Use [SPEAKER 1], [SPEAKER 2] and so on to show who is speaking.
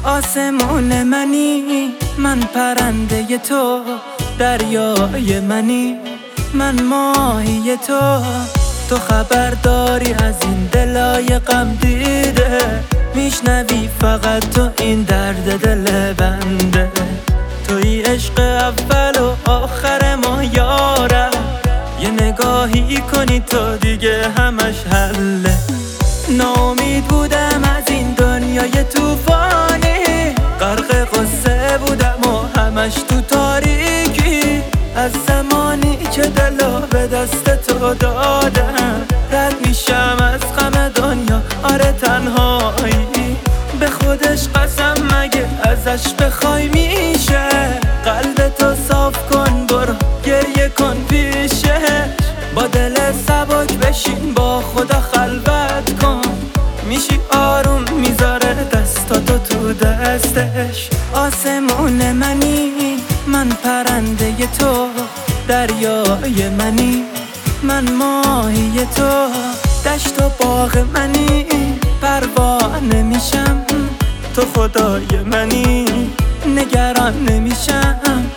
[SPEAKER 1] آسمون منی، من پرنده تو، دریای منی، من ماهی تو خبر داری از این دلای غم دیده، میشنوی فقط تو این درد دل بنده. توی عشق اول و آخر ما یارم، یه نگاهی کنی تو دیگه همش حله. ناامید بودم از این دنیای طوفانی، غرق قصه بودم و همش تو تاریکی. از زمانی که دلو به دست تو دادم، رد میشم از غم دنیا، آره تنهایی. به خودش قسم مگه ازش بخوای میشه، قلب تو صاف کن برو گریه کن پیشه. با دل سبک بشین با خدا خلوت کن، میشی آروم میذاره دستاتو تو دستش. آسمون منی، من پرنده تو، دریای منی، من ماهی تو، دشت و باغ منی، پروانه میشم تو خدای منی، نگران نمیشم